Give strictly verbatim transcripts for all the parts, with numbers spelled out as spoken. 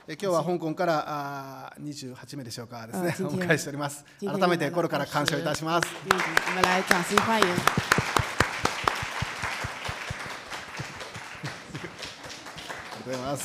今日は香港からにじゅうはちめいでしょうかですね、お迎えしております。改めて心から感謝いたします。 我们来掌声欢迎。 ありがとうございます。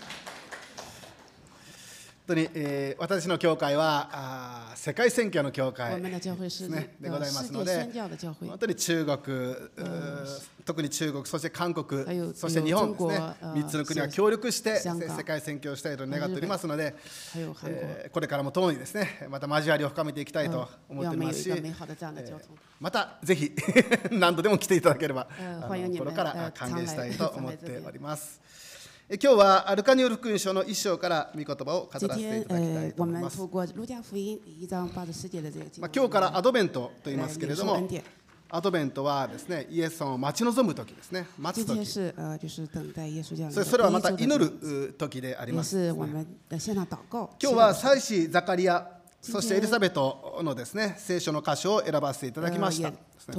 本当に、えー、私の教会はあ世界宣教の教会ですねでございますので、本当に中国、特に中国、そして韓国、そして日本ですね、みっつの国が協力して世界宣教をしたいと願っておりますので、えー、これからも共にですね、また交わりを深めていきたいと思っておりますし、えー、またぜひ何度でも来ていただければ、あの心から歓迎したいと思っております。今日はルカによる福音書の一章から御言葉を語らせていただきたいと思います。まあ、今日からアドベントと言いますけれども、アドベントはですね、イエス様を待ち望む時ですね、待つ時。それ、それはまた祈る時であります、ね。今日は祭司ザカリア、そしてエリザベトのですね、聖書の箇所を選ばせていただきました。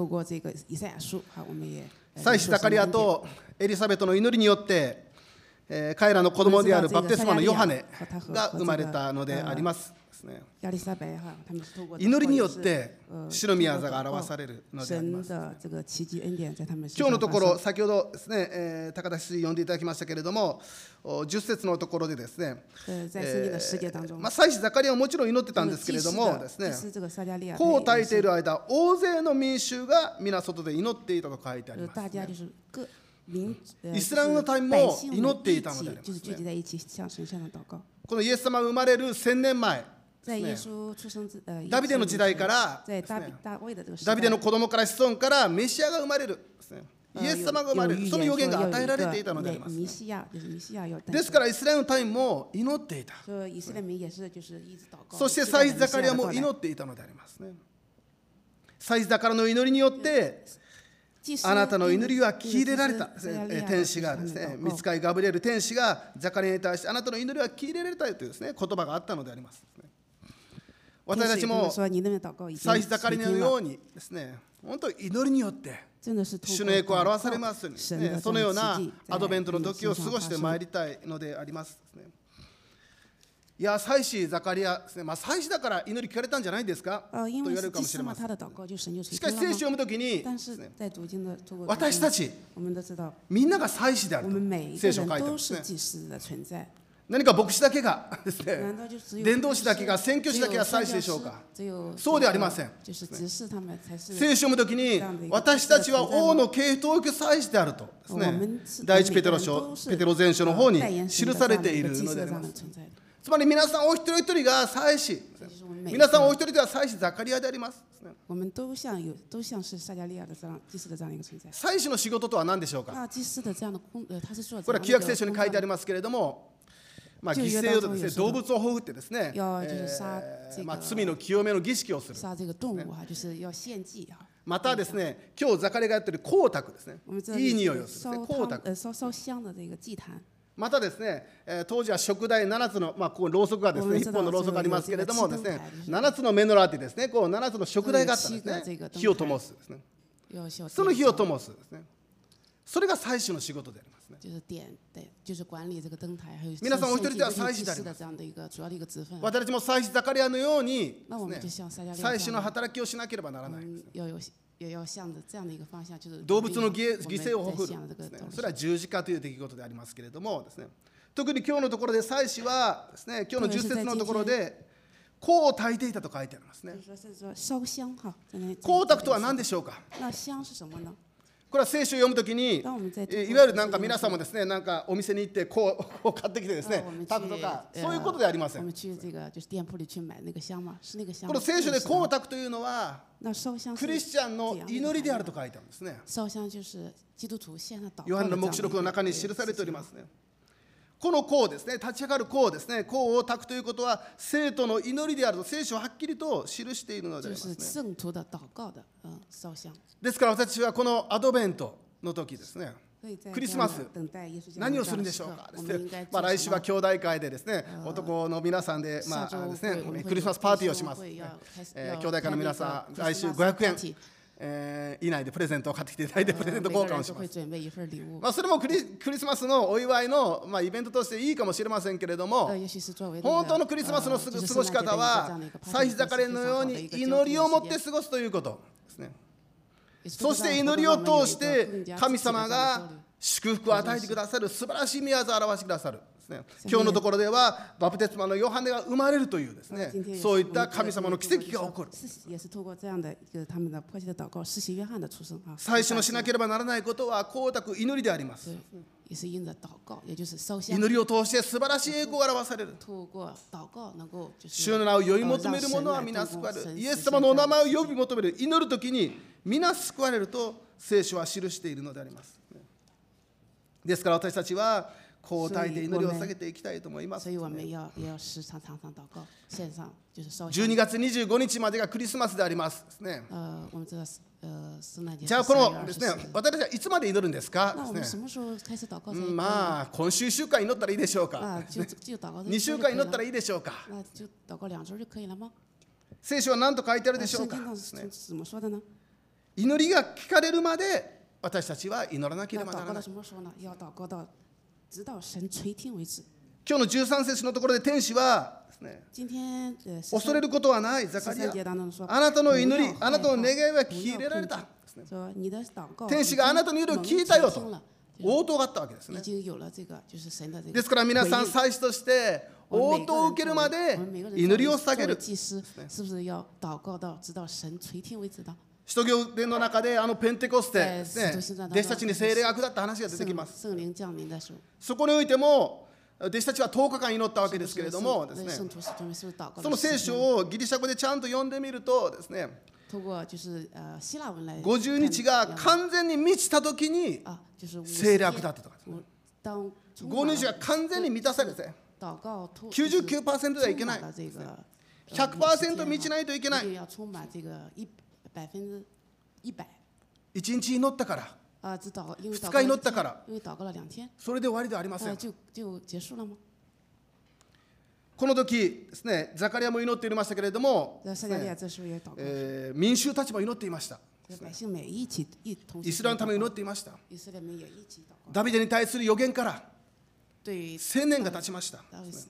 祭司ザカリアとエリザベトの祈りによって、えー、彼らの子供であるバプテスマのヨハネが生まれたのでありますですね。祈りによって白宮座が表されるのであります。今日のところ、先ほどですね、えー、高田氏読んでいただきましたけれども、じゅっ節のところでですね、えーまあ、祭司ザカリアはもちろん祈ってたんですけれどもですね、こう焚いている間、大勢の民衆が皆外で祈っていたと書いてあります、ね。イスラムの民も祈っていたのでありますね。このイエス様が生まれるせんねんまえですね、ダビデの時代からですね、ダビデの子供から子孫からメシアが生まれるですね、イエス様が生まれる、その予言が与えられていたのであります、ね。ですからイスラムの民も祈っていた。そして祭司ザカリアも祈っていたのでありますね。祭司ザカリアの祈りによってあなたの祈りは聞き入れられた、天使がですね、御使いガブリエル天使がザカリアに対してあなたの祈りは聞き入れられたというですね、言葉があったのであります。私たちも祭司ザカリアのようにですね、本当に祈りによって主の栄光を表されますようにですね、そのようなアドベントの時を過ごしてまいりたいのでありますですね。いや、祭司ザカリアですね、まあ、祭司だから祈り聞かれたんじゃないですかと言われるかもしれません。しかし聖書を読むときに、ね、私たちみんなが祭司であると聖書を書いてますね。何か牧師だけがですね、伝道師だけが、宣教師だけが祭司でしょうか。そうではありません。聖書を読むときに私たちは王の系統教祭司であるとですね、第一ペテロ書、ペテロ前書の方に記されているのであります。つまり皆さんお一人一人が祭司、皆さんお一人では祭司ザカリアであります。祭司の仕事とは何でしょうか。これは旧約聖書に書いてありますけれども、まあ、犠牲をですね、動物をほふってですね、えーまあ、罪の清めの儀式をする、ね、またですね、今日ザカリアがやっている香焚ですね、いい匂いをする、ね、香焚。またですね、当時は燭台ななつの、まあ、こころうそくがですね、いっぽんのろうそくがありますけれどもですね、ななつのメノラーティですね、こうななつの燭台があったんですね、火を灯すですね、その火を灯すですね、それが祭司の仕事でありますね。皆さんお一人では祭司であります。私たちも祭司ザカリアのようにですね、祭司の働きをしなければならないですね。動物の犠牲をほふるですね、それは十字架という出来事でありますけれどもですね、特に今日のところで祭司はですね、今日のじゅっ節のところで香を焚いていたと書いてありますね。香を焚くとは何でしょうか。これは聖書を読むときに、いわゆるなんか皆さんもですね、なんかお店に行ってこう買ってきてですね、焚くとか、そういうことではありません。この聖書で香を焚くというのは、クリスチャンの祈りであると書いてあるんですね。ヨハネの黙示録の中に記されておりますね。この香ですね、立ち上がる香ですね、香を焚くということは生徒の祈りであると聖書ははっきりと記しているのでありますね。ですから私はこのアドベントの時ですね、クリスマス何をするんでしょうかですね、まあ、来週は兄弟会でですね、男の皆さんで、まあですね、クリスマスパーティーをします、えー、兄弟会の皆さん来週ごひゃくえんえー、以内でプレゼントを買ってきていただいてプレゼント交換をします。まあそれもクリ、クリスマスのお祝いの、まあ、イベントとしていいかもしれませんけれども、本当のクリスマスの過ごし方は祭司盛りのように祈りを持って過ごすということですね。そして祈りを通して神様が祝福を与えてくださる素晴らしい御業を表してくださる。今日のところではバプテスマのヨハネが生まれるというですね、そういった神様の奇跡が起こる。最初のしなければならないことは光沢祈りであります。祈りを通して素晴らしい栄光が表される。主の名を呼び求める者は皆救われる。イエス様のお名前を呼び求める、祈るときに皆救われると聖書は記しているのであります。ですから私たちは交代で祈りを下げていきたいと思います。じゅうにがつにじゅうごにちまでがクリスマスでありますですね。じゃあこのですね、私たちはいつまで祈るんですかですね。まあ今週いっしゅうかん祈ったらいいでしょうか。にしゅうかん祈ったらいいでしょうか。聖書は何と書いてあるでしょうか。祈りが聞かれるまで私たちは祈らなければならない。今日のじゅうさん節のところで天使はですね、恐れることはないザカリア、あなたの祈り、あなたの願いは聞き入れられた。天使があなたの祈りを聞いたよと応答があったわけですね。ですから皆さん祭司として応答を受けるまで祈りを下げる。使徒行伝の中であのペンテコステですね、弟子たちに聖霊が下った話が出てきます。そこにおいても弟子たちはとおかかん祈ったわけですけれどもですね、その聖書をギリシャ語でちゃんと読んでみるとですね、ごじゅうにちが完全に満ちたときに聖霊が下ったとかですね、ごじゅうにちが完全に満たされてきゅうじゅうきゅうパーセント ではいけない、ひゃくパーセント 満ちないといけない。いちにち祈ったから、ふつか祈ったから、それで終わりではありません。この時ですね、ザカリアも祈っていましたけれども、ねえー、民衆たちも祈っていました。イスラエルのために祈っていました。ダビデに対する予言から千年が経ちました。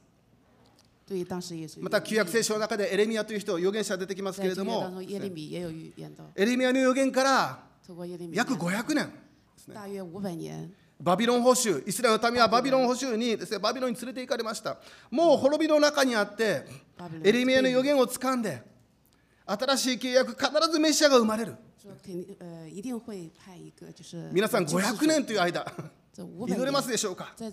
また旧約聖書の中でエレミヤという人、預言者が出てきますけれども、エレミヤの預言から約ごひゃくねんですね。バビロン捕囚、イスラエルの民はバビロン捕囚にですね、バビロンに連れて行かれました。もう滅びの中にあってエレミヤの預言をつかんで、新しい契約、必ずメシアが生まれる。皆さんごひゃくねんという間祈れますでしょうか。日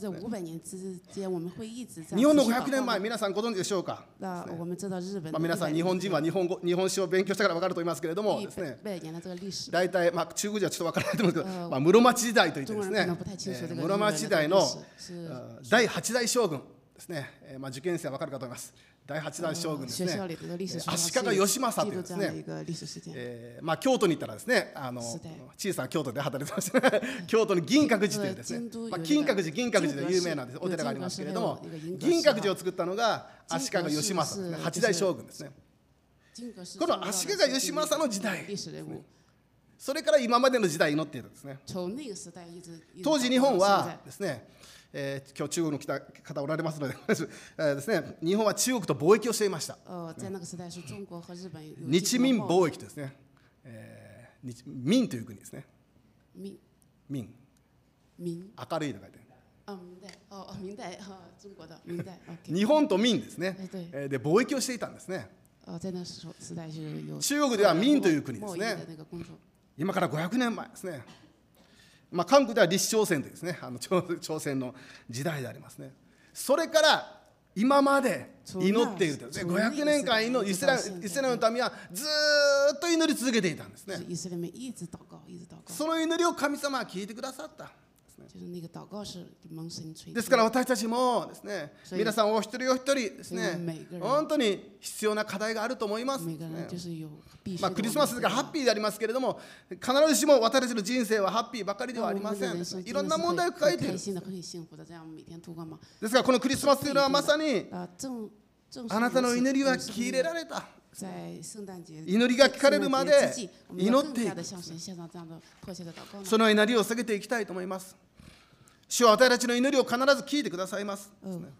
本のごひゃくねんまえ、皆さんご存知でしょうか。まあ、皆さん日本人は日本語、日本史を勉強したから分かると思いますけれどもですね、大体、まあ、中国人はちょっと分からないと思うんですけど、まあ、室町時代といってですね、えー、室町時代のだいはちだい将軍ですね、えーまあ、受験生は分かるかと思います。だいはちだい将軍ですね、足利義政というですね、えーまあ、京都に行ったらですね、あの小さな京都で働いてました、ね、京都の銀閣寺というですね、まあ、金閣寺銀閣寺で有名なお寺がありますけれども、銀閣寺を作ったのが足利義政ですね、はちだい将軍ですね。この足利義政の時代、それから今までの時代に祈っているんですね。当時日本はですね、えー、今日中国の来た方おられますので、えーですね、日本は中国と貿易をしていました。日民貿易ですね、えー、日民という国ですね。民、民、明るいと書いて日本と民ですね、えー、で貿易をしていたんですね。中国では民という国ですね。今からごひゃくねんまえですね。まあ、韓国では立朝鮮というですね、あの朝鮮の時代でありますね。それから今まで祈っているという、ね、ごひゃくねんかんのイスラエルの民はずっと祈り続けていたんですね。その祈りを神様は聞いてくださった。ですから私たちもですね、皆さんお一人お一人ですね、本当に必要な課題があると思います、ね。まあ、クリスマスがハッピーでありますけれども、必ずしも私たちの人生はハッピーばかりではありません。いろんな問題を抱えている。ですからこのクリスマスというのはまさにあなたの祈りは聞き入れられた。 祈りが聞かれるまで祈っていく。その祈りを下げていきたいと思います。主は私たちの祈りを必ず聞いてくださいます。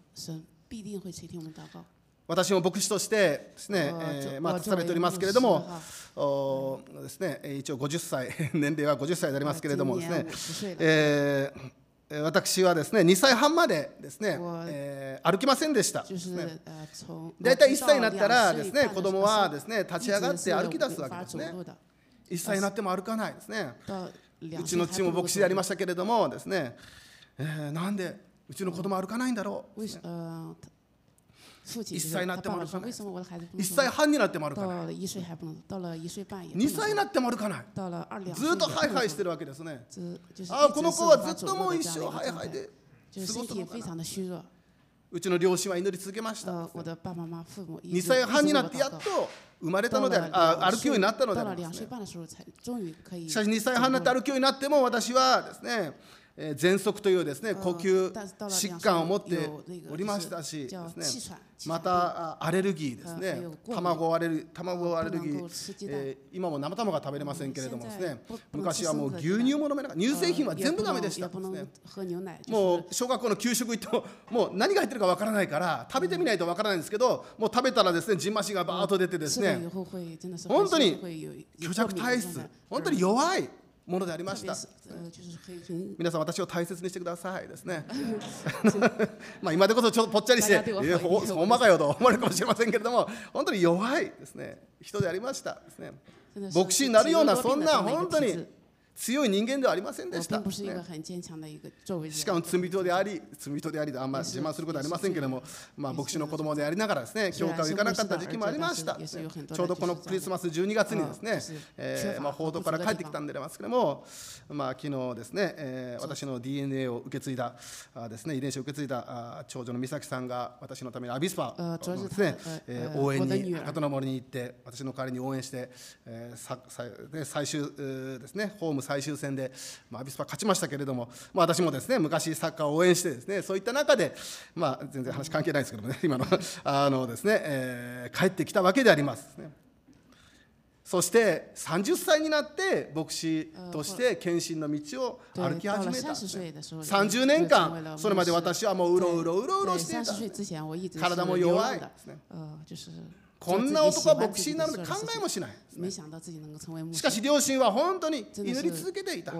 私も牧師としてですね、えー、まあ伝えておりますけれども、おですね、一応ごじゅっさい、年齢はごじゅっさいでありますけれどもですね、えー、私はですね、にさいはんまでですね、えー、歩きませんでした。だいたいいっさいになったらですね、子供はですね、立ち上がって歩き出すわけですね。いっさいになっても歩かないですね。うちの父も牧師でありましたけれどもですね、えー、なんでうちの子供歩かないんだろう。いっさいになっても歩かない。いっさいはんになっても歩かない。にさいになっても歩かない。ずっとハイハイしてるわけですね。ああ、この子はずっともう一生ハイハイで過ごすのかな。うちの両親は祈り続けました。にさいはんになってやっと生まれたのであ歩くようになったのでありますね。しかしにさいはんになって歩くようになっても私はですね、喘息というですね、呼吸疾患を持っておりましたしですね、またアレルギーですね、卵アレル卵アレルギー、えー、今も生卵が食べれませんけれどもですね、昔はもう牛乳も飲めなかった、乳製品は全部ダメでしたですね。もう小学校の給食行ってももう何が入ってるかわからないから食べてみないとわからないんですけど、もう食べたらですね、じんましがバーッと出てですね、本当に虚弱体質、本当に弱いものでありました。皆さん、私を大切にしてくださいですね。まあ今でこそちょっとぽっちゃりして「えほほんまかよ」と思われるかもしれませんけれども、本当に弱いですね人でありましたですね。牧師になるようなそんな本当に強い人間ではありませんでした、ね、しかも罪人であり罪人でありであんまり自慢することはありませんけれども、まあ、牧師の子供でありながらですね、教会を行かなかった時期もありました、ね、ちょうどこのクリスマスじゅうにがつにですね、えーまあ、報道から帰ってきたんでありますけれども、まあ、昨日ですね、えー、私の ディーエヌエー を受け継いだあですね、遺伝子を受け継いだあ長女の美咲さんが私のためにアビスパのですね、えー、応援に博多の森に行って私の代わりに応援して、えーささね、最終ですねホーム最終戦で、まあ、アビスパ勝ちましたけれども、まあ、私もですね昔サッカーを応援してですね、そういった中で、まあ、全然話関係ないですけどもね、今のあのですね、えー、帰ってきたわけであります、ね。そしてさんじゅっさいになって牧師として献身の道を歩き始めた、ね、さんじゅうねんかんそれまで私はもううろうろうろうろしていた、体も弱いですね。こんな男は牧師になるの考えもしない、ね、しかし両親は本当に祈り続けていた。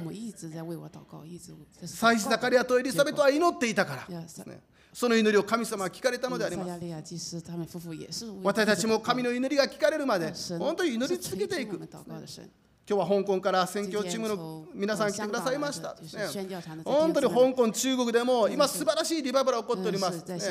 祭司ザカリアとエリザベトは祈っていたからですね、その祈りを神様は聞かれたのであります。私たちも神の祈りが聞かれるまで本当に祈り続けていく、ね。今日は香港から宣教チームの皆さん来てくださいました、ね、本当に香港、中国でも今素晴らしいリバイバルが起こっております、ね、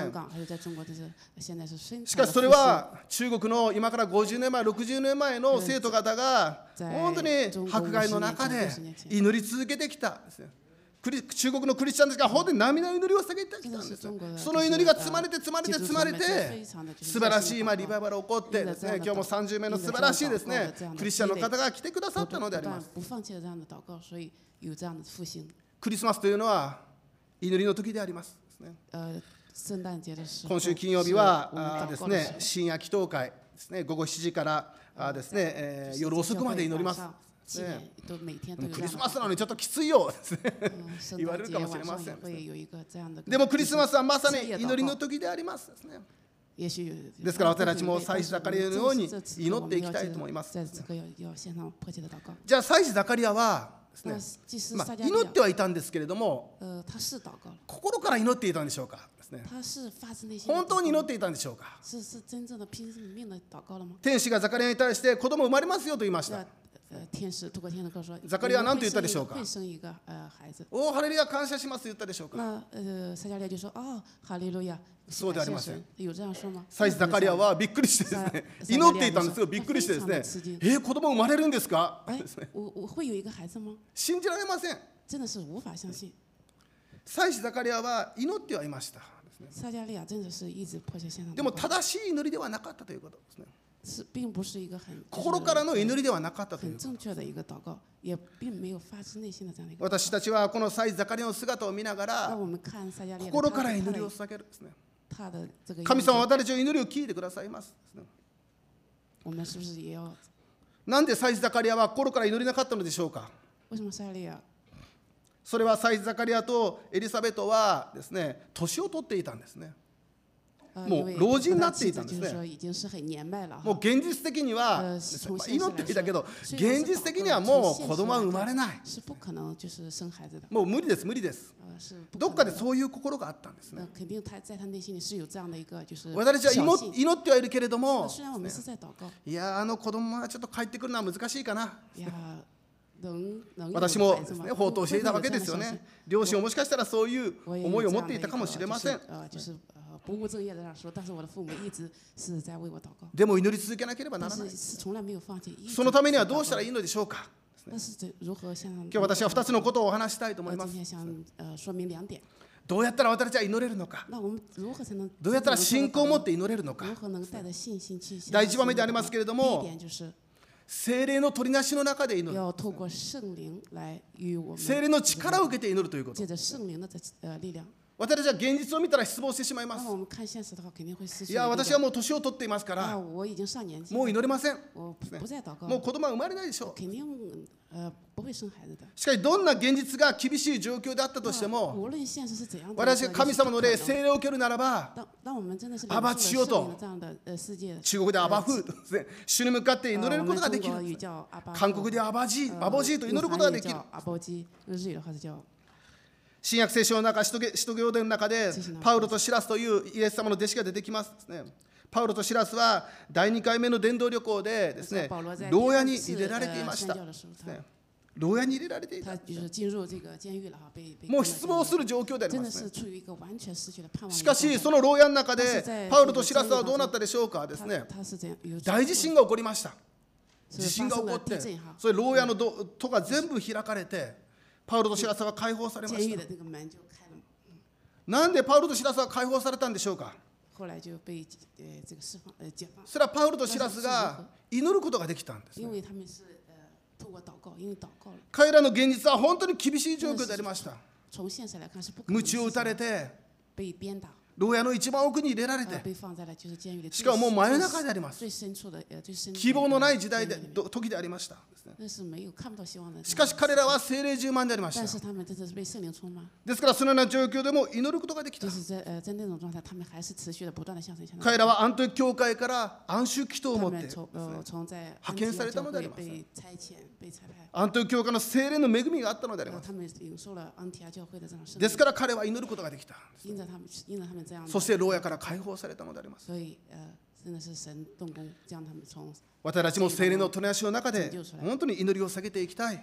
しかしそれは中国の今からごじゅうねんまえろくじゅうねんまえの生徒方が本当に迫害の中で祈り続けてきたですね。中国のクリスチャンたちが本当に涙の祈りを下げてきたんです。その祈りが積まれて積まれて積まれて素晴らしい今リバイバルが起こってですね、今日もさんじゅうめいの素晴らしいですねクリスチャンの方が来てくださったのであります。クリスマスというのは祈りの時でありますですね。今週金曜日はですね、深夜祈祷会ですね、ごごしちじからですね、えー、夜遅くまで祈ります。ね、クリスマスなのにちょっときついよ言われるかもしれません。でもクリスマスはまさに祈りの時でありますですね。ですから私たちも祭司ザカリアのように祈っていきたいと思います。じゃあ祭司ザカリアはですね、まあ、祈ってはいたんですけれども心から祈っていたんでしょうかですね。本当に祈っていたんでしょうか。天使がザカリアに対して子供生まれますよと言いました。ザカリアは何と言ったでしょうか。おおハレルヤ感謝しますと言ったでしょうか。そうではありません。祭司ザカリアはびっくりしてですね、祈っていたんですよ。びっくりしてですね、えー、子供生まれるんですか信じられません。祭司ザカリアは祈ってはいました。でも正しい祈りではなかったということですね。心からの祈りではなかったということ。私たちはこの祭司ザカリアの姿を見ながら心から祈りを捧げるですね。神様は私たちの祈りを聞いてくださいます。 我们是不是也要？ なんで祭司ザカリアは心から祈れなかったのでしょうか。 为什么赛利亚？ それは祭司ザカリアとエリサベトはですね、年を取っていたんですね。もう老人になっていたんですね。もう現実的には祈っていたけど、現実的にはもう子供は生まれない。もう無理です無理です。どっかでそういう心があったんですね。私たちは祈ってはいるけれども、いやあの子供はちょっと帰ってくるのは難しいかな。私もですね、法と教えたわけですよね。両親ももしかしたらそういう思いを持っていたかもしれません。 不务正业的说，但是我的父母一直是在为我祷告。 でも祈り続けなければならない。そのためにはどうしたらいいのでしょうか。今日私はふたつのことをお話したいと思います。どうやったら私たちは祈れるのか。どうやったら信仰を持って祈れるのか。第一番目でありますけれども、聖霊の取りなしの中で祈る。聖霊の力を受けて祈るということ。私たちは現実を見たら失望してしまいます。いや、私はもう年を取っていますから、もう祈れません。もう子供は生まれないでしょう。しかし、どんな現実が厳しい状況であったとしても、私が神様の霊、聖霊を受けるならば、アバチヨと、中国でアバフーとですね、主に向かって祈れることができる。韓国でアバジー、アボジーと祈ることができる。新約聖書の中、使徒行伝の中で、パウロとシラスというイエス様の弟子が出てきますですね。パウロとシラスはだいにかいめの伝道旅行でですね、牢屋に入れられていました。牢屋に入れられていた。もう失望する状況でありますね。しかし、その牢屋の中で、パウロとシラスはどうなったでしょうかですね。大地震が起こりました。地震が起こって、それ牢屋の戸が全部開かれて、パウロとシラスは解放されました。なんでパウロとシラスは解放されたんでしょうか。それはパウロとシラスが祈ることができたんです、ね。彼らの現実は本当に厳しい状況でありました。鞭を打たれて、牢屋の一番奥に入れられて、しかももう真夜中であります。希望のない時代で時でありました。しかし彼らは聖霊充満でありました。ですからそのような状況でも祈ることができた。彼らはアントニオ教会から安息祈祷を持って派遣されたのであります。アントニオ教会の聖霊の恵みがあったのであります。ですから彼は祈ることができた。そして牢屋から解放されたのであります。私たちも聖霊の取り足の中で本当に祈りを下げていきたい。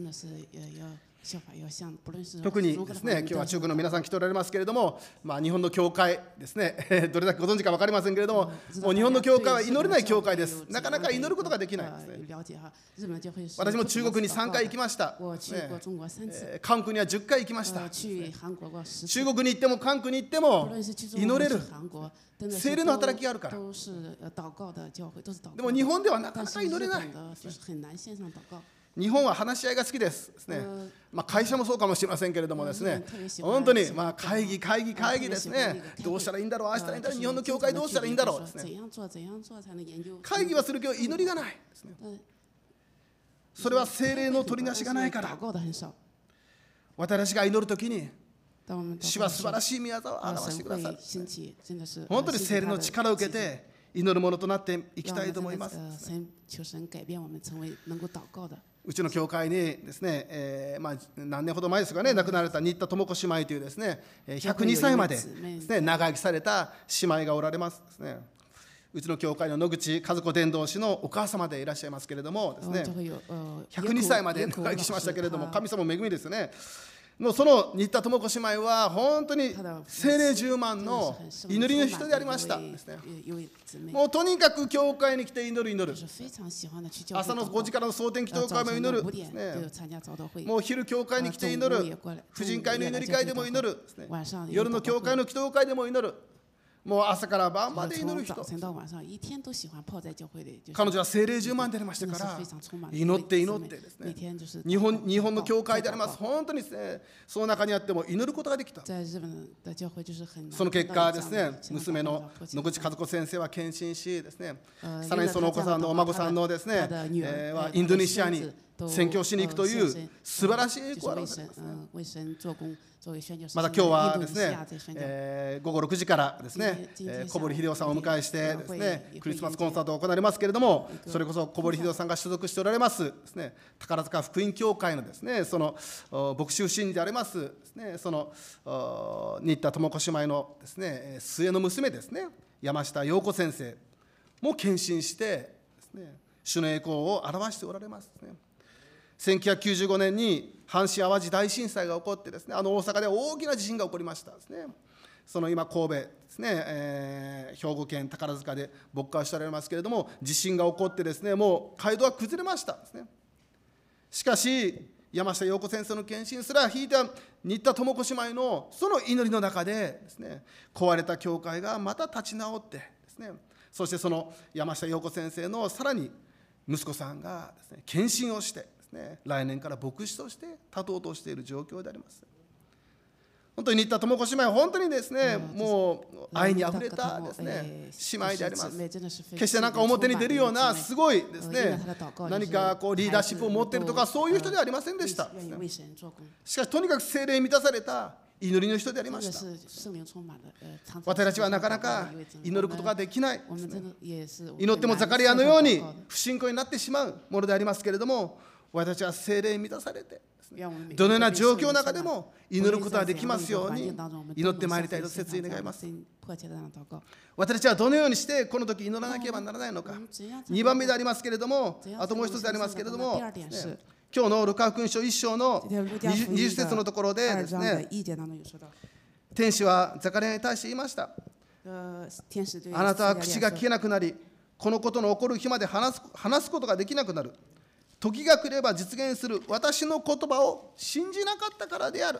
特にですね、今日は中国の皆さん来ておられますけれども、まあ、日本の教会ですね、どれだけご存知か分かりませんけれども、もう日本の教会は祈れない教会です。なかなか祈ることができないですね。私も中国にさんかい行きました。ね、韓国にはじゅっかい行きました。中国に行っても韓国に行っても祈れる。聖霊の働きがあるから。でも日本ではなかなか祈れない。日本は話し合いが好きですですね。まあ会社もそうかもしれませんけれどもですね、本当にまあ会議会議会議ですね。どうしたらいいんだろう、ああしたらいいんだろう、日本の教会どうしたらいいんだろうですね。会議はするけど祈りがないですね。それは聖霊の取りなしがないから。私たちが祈るときに主は素晴らしい御業を表してくださる。本当に聖霊の力を受けて祈るものとなっていきたいと思います。うちの教会にですね、えーまあ、何年ほど前ですかね、亡くなられた新田智子姉妹というですね、ひゃくにさいまでですね、長生きされた姉妹がおられますですね。うちの教会の野口和子伝道師のお母様でいらっしゃいますけれどもですね、ひゃくにさいまで長生きしましたけれども、神様の恵みですね。のその新田智子姉妹は本当に聖霊充満の祈りの人でありましたですね。もうとにかく教会に来て祈る祈る。朝のごじからの蒼天祈祷会も祈るですね。もう昼教会に来て祈る。婦人会の祈り会でも祈るですね。夜の教会の祈祷会でも祈る。 もう朝から晩まで祈る人。彼女は聖霊充満でありましたから、祈って祈ってですね、日本日本の教会であります、本当にですね、その中にあっても祈ることができた。その結果ですね、娘の野口和子先生は献身しですね、さらにそのお子さんのお孫さんのですね、えー、インドネシアに宣教しに行くという素晴らしい栄光があるわけですね。また今日はですね、えー、午後ろくじからですね、えー、小堀秀夫さんをお迎えしてですね、クリスマスコンサートを行われますけれども、それこそ小堀秀夫さんが所属しておられますですね、宝塚福音教会のですね、その牧師信でありますですね、その新田智子姉妹のですね、末の娘ですね、山下陽子先生も献身してですね、主の栄光を表しておられますですね。せんきゅうひゃくきゅうじゅうごねんに阪神・淡路大震災が起こってですね、あの大阪で大きな地震が起こりましたですね。その今神戸ですね、えー、兵庫県宝塚で牧会しておられますけれども、地震が起こってですね、もう街道は崩れましたですね。しかし山下陽子先生の献身すら引いた新田智子姉妹のその祈りの中でですね、壊れた教会がまた立ち直ってですね、そしてその山下陽子先生のさらに息子さんがですね、献身をしてね、来年から牧師として立とうとしている状況であります。本当に新田智子姉妹は本当にですね、もう愛にあふれたですね、姉妹であります。決してなんか表に出るようなすごいですね、何かこうリーダーシップを持っているとかそういう人ではありませんでした。しかしとにかく聖霊に満たされた祈りの人でありました。私たちはなかなか祈ることができない、祈ってもザカリアのように不信仰になってしまうものでありますけれども、私たちは聖霊に満たされて、どのような状況の中でも祈ることができますように祈ってまいりたいと切に願います。私たちはどのようにしてこの時祈らなければならないのか。にばんめでありますけれども、あともう一つでありますけれども、ね、今日のルカ福音書いっ章のにじゅっ節のところでですね、天使はザカリアに対して言いました。あなたは口が聞けなくなり、このことの起こる日まで話す、話すことができなくなる。時が来れば実現する私の言葉を信じなかったからである。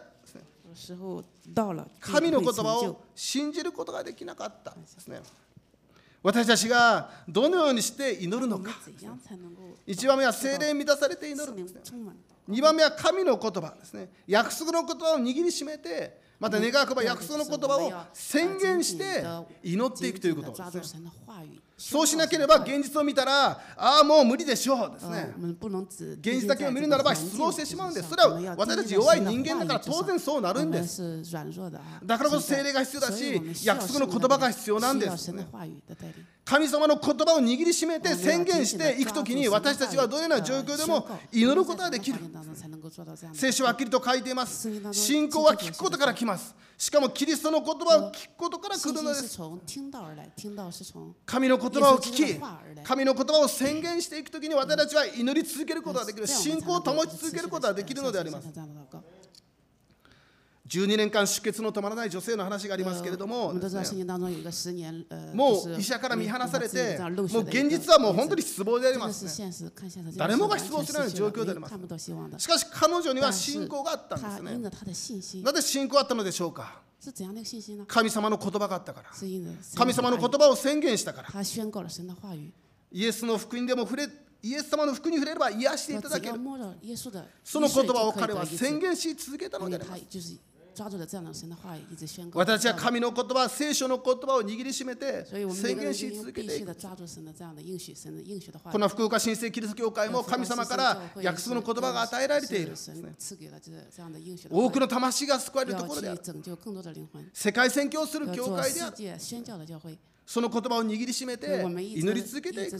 神の言葉を信じることができなかったですね。私たちがどのようにして祈るのか。いちばんめは聖霊に満たされて祈るんですね。にばんめは神の言葉ですね。約束の言葉を握りしめて、また願わくば約束の言葉を宣言して祈っていくということですね。そうしなければ現実を見たら、ああもう無理でしょうですね。現実だけを見るならば失望してしまうんです。それは私たち弱い人間だから当然そうなるんです。だからこそ聖霊が必要だし、約束の言葉が必要なんですね。神様の言葉を握りしめて宣言していくときに、私たちはどのような状況でも祈ることができる。聖書ははっきりと書いています。信仰は聞くことから来ます。しかもキリストの言葉を聞くことから来るのです。神の言葉を聞き、神の言葉を宣言していくときに、私たちは祈り続けることができる。信仰を保ち続けることができるのであります。じゅうにねんかん出血の止まらない女性の話がありますけれども、もう医者から見放されて、もう現実はもう本当に失望でありますね。誰もが失望するような状況であります。しかし彼女には信仰があったんですね。なぜ信仰があったのでしょうか。神様の言葉があったから。神様の言葉を宣言したから。イエスの福音でも触れイエス様の福に触れれば癒していただける。その言葉を彼は宣言し続けたのであります。私たちは神の言葉、聖書の言葉を握りしめて宣言し続けていく。この福岡新生キリスト教会も神様から約束の言葉が与えられている。多くの魂が救われるところである。世界宣教する教会である。その言葉を握りしめて祈り続けていく。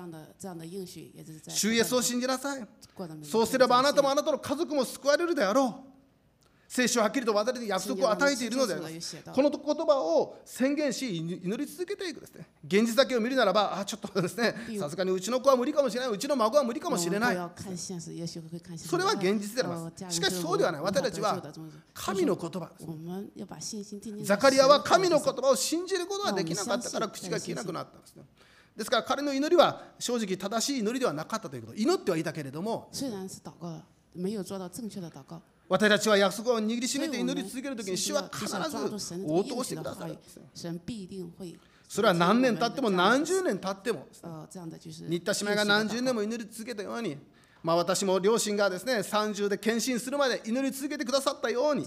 主イエスを信じなさい。そうすればあなたもあなたの家族も救われるであろう。聖書ははっきりと私たちに約束を与えているのであります。この言葉を宣言し祈り続けていくですね。現実だけを見るならば、あちょっとですね、さすがにうちの子は無理かもしれない、うちの孫は無理かもしれない。それは現実であります。しかしそうではない。私たちは神の言葉です。ザカリアは神の言葉を信じることができなかったから口が聞けなくなったんですね。ですから彼の祈りは正直正しい祈りではなかったということ。祈ってはいたけれども、 私たちは約束を握りしめて祈り続けるときに、主は必ず応答してくださる。それは何年経っても何十年経っても、新田姉妹が何十年も祈り続けたように、まあ私も両親がですね、さんじゅうで献身するまで祈り続けてくださったように、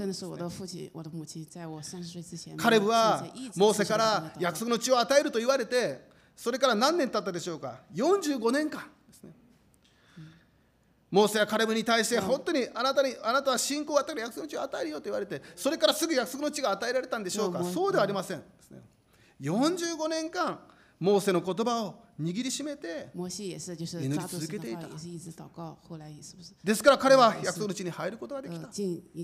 カレブはモーセから約束の地を与えると言われて、それから何年経ったでしょうか。よんじゅうごねんかんですね。モーセやカレブに対して本当にあなたにあなたは信仰を与える約束の地を与えるよと言われて、それからすぐ約束の地が与えられたんでしょうか。そうではありませんですね。よんじゅうごねんかんモーセの言葉を握りしめて祈り続けていた。ですから彼は約束の地に入ることができた。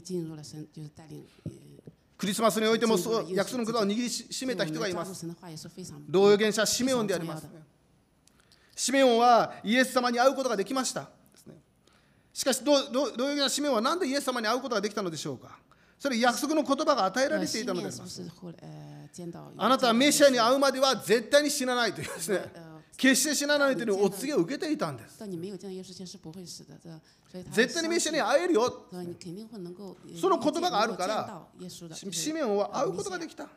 クリスマスにおいてもそう約束の言葉を握りしめた人がいます。老預言者シメオンであります。シメオンはイエス様に会うことができました。しかし老預言者シメオンは何でイエス様に会うことができたのでしょうか。それ約束の言葉が与えられていたのであります。あなたはメシアに会うまでは絶対に死なないというですね、決して死なないというお告げを受けていたんです。絶対にメシアに会えるよ、その言葉があるからシメオンは会うことができた。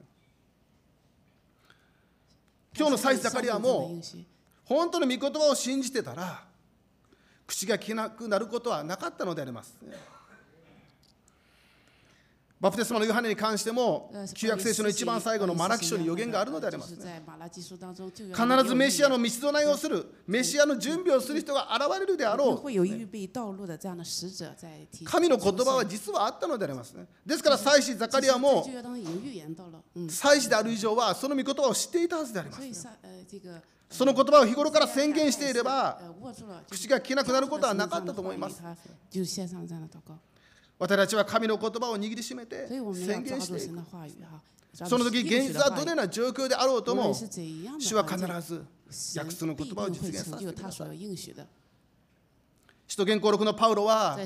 今日の祭司ザカリアも本当の御言葉を信じてたら口が聞けなくなることはなかったのであります。バプテスマのヨハネに関しても旧約聖書の一番最後のマラキ書に予言があるのでありますね。必ずメシアの道備えをする、メシアの準備をする人が現れるであろう。神の言葉は実はあったのでありますね。ですから祭司ザカリアも祭司である以上はその御言葉を知っていたはずでありますね。その言葉を日頃から宣言していれば口が聞けなくなることはなかったと思います。私たちは神の言葉を握りしめて宣言していく。その時現実はどのような状況であろうとも主は必ず約束の言葉を実現させてください。使徒言行録のパウロは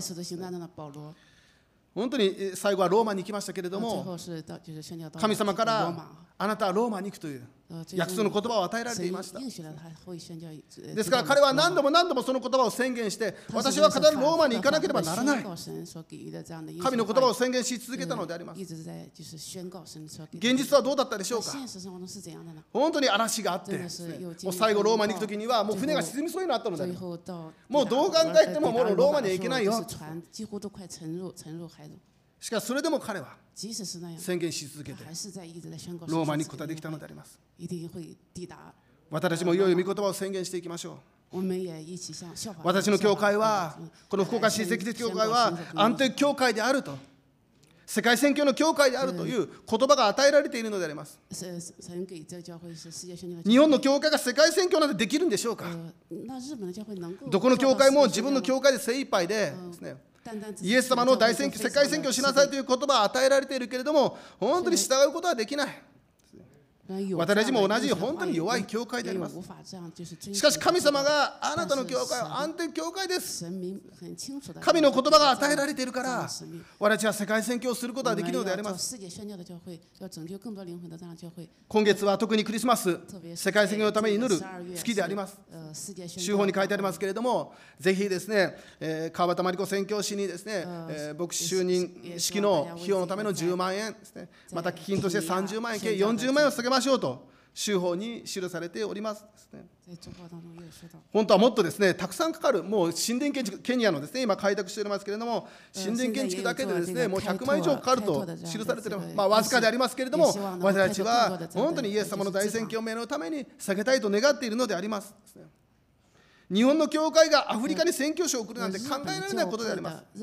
本当に最後はローマに行きましたけれども、神様からあなたはローマに行くという約束の言葉を与えられていました。ですから彼は何度も何度もその言葉を宣言して、私は必ずローマに行かなければならない、神の言葉を宣言し続けたのであります。現実はどうだったでしょうか。本当に嵐があって、もう最後ローマに行くときにはもう船が沈みそうになったのであります。もうどう考えてももうローマには行けないよ。しかしそれでも彼は宣言し続けてローマに行くことができたのであります。私たちもいよいよ御言葉を宣言していきましょう。私の教会は、この福岡市積極教会は安定教会であると、世界宣教の教会であるという言葉が与えられているのであります。日本の教会が世界宣教なんてできるんでしょうか。どこの教会も自分の教会で精一杯でですね、イエス様の大宣教、世界宣教しなさいという言葉は与えられているけれども、本当に従うことはできない。私たちも同じ本当に弱い教会であります。しかし神様があなたの教会は安定教会です。神の言葉が与えられているから私たちは世界宣教をすることができるのであります。今月は特にクリスマス、世界宣教のために祈る月であります。週報に書いてありますけれども、ぜひですね、えー、川端真理子宣教師にですね、えー、牧師就任式の費用のためのじゅうまんえんですね、また基金としてさんじゅうまんえん、計よんじゅうまんえんを捧げましょうと週報に記されておりますですね。本当はもっとですね、たくさんかかる、もう神殿建築、ケニアのですね、今開拓しておりますけれども、神殿建築だけでですね、もうひゃくまん以上かかると記されている、まあわずかでありますけれども、私たちは本当にイエス様の大宣教名のために下げたいと願っているのであります。日本の教会がアフリカに宣教師を送るなんて考えられないことであります。ジ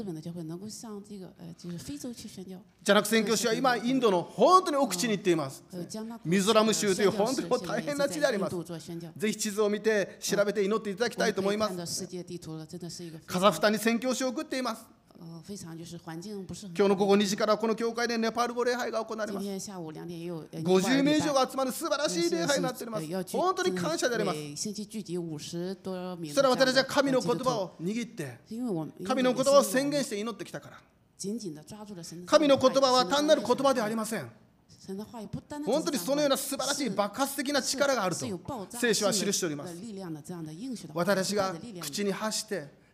ャナク宣教師は今インドの本当に奥地に行っています。ミゾラム州という本当に大変な地であります。ぜひ地図を見て調べて祈っていただきたいと思います。カザフスタンに宣教師を送っています。今日の午後にじからこの教会でネパール語礼拝が行われます。ごじゅうめい以上が集まる素晴らしい礼拝になっております。本当に感謝であります。それは私たちは神の言葉を握って神の言葉を宣言して祈ってきたから。神の言葉は単なる言葉ではありません。本当にそのような素晴らしい爆発的な力があると聖書は記しております。私たちが口に発して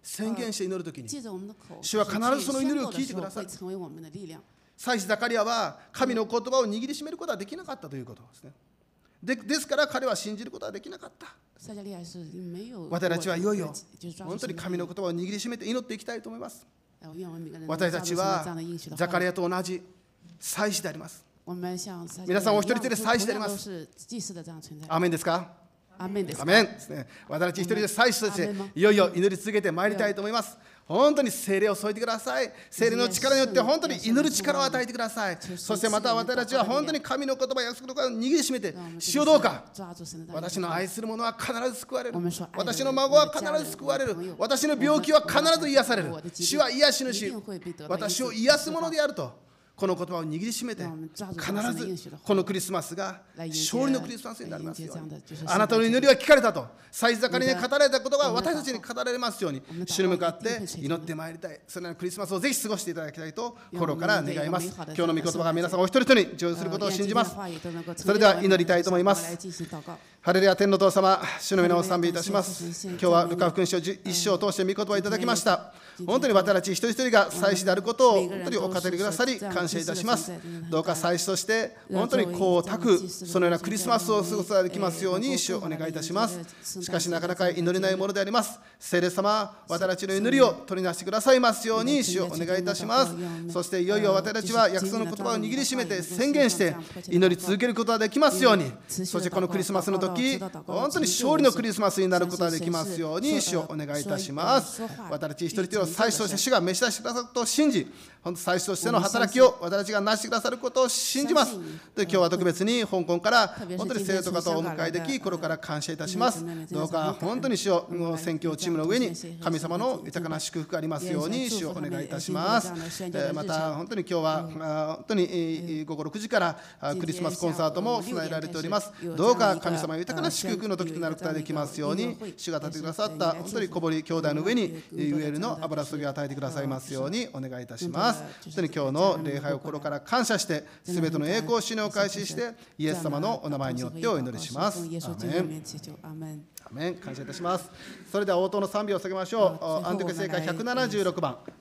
宣言して祈るときに、主は必ずその祈りを聞いてください。祭司ザカリアは神の言葉を握りしめることはできなかったということですね。で, ですから彼は信じることはできなかった。私たちはいよいよ本当に神の言葉を握りしめて祈っていきたいと思います。私たちはザカリアと同じ祭司であります。皆さんお一人一人で祭司であります。アーメンですか？アーメンですね。私たち一人で祭司としていよいよ祈り続けてまいりたいと思います。本当に聖霊を添えてください。聖霊の力によって本当に祈る力を与えてください。そしてまた私たちは本当に神の言葉、約束の言葉を握りしめて、主よどうか私の愛する者は必ず救われる。私の孫は必ず救われる。私の病気は必ず癒される。主は癒し主、私を癒すものであると、この言葉を握りしめて、必ずこのクリスマスが勝利のクリスマスになりますように。あなたの祈りは聞かれたと、祭司ザカリアに語られたことが私たちに語られますように、主に向かって祈ってまいりたい。それらのクリスマスをぜひ過ごしていただきたいと心から願います。今日の御言葉が皆さんお一人一人に成就することを信じます。それでは祈りたいと思います。ハレルヤ、天の父様、主の皆を賛美いたします。今日はルカ福音書いっ章を通して御言葉をいただきました。本当に私たち一人一人が祭司であることを本当にお語りくださり感謝いたします。どうか祭司として本当に光沢くそのようなクリスマスを過ごすことができますように主をお願いいたします。しかしなかなか祈れないものであります。聖霊様、私たちの祈りを取りなしてくださいますように主をお願いいたします。そしていよいよ私たちは約束の言葉を握りしめて宣言して祈り続けることができますように、そしてこのクリスマスの時本当に勝利のクリスマスになることができますように主をお願いいたします。私たち一人一人を祭司として主が召し出してくださることを信じ、本当祭司としての働きを私たちがなしてくださることを信じます。で、今日は特別に香港から本当に生徒方をお迎えでき、心から感謝いたします。どうか本当に主を宣教チームの上に神様の豊かな祝福がありますように主をお願いいたします。また本当に今日は本当に午後ろくじからクリスマスコンサートも備えられております。どうか神様豊かな祝福の時となることができますように、主が立ててくださった本当に小堀兄弟の上にゆえるの油注ぎを与えてくださいますようにお願いいたします。本当に今日の礼拝を心から感謝して、すべての栄光を主にお返しして、イエス様のお名前によってお祈りします。アーメン。アーメン。感謝いたします。それでは応答の賛美を捧げましょう。安徳聖歌ひゃくななじゅうろくばん。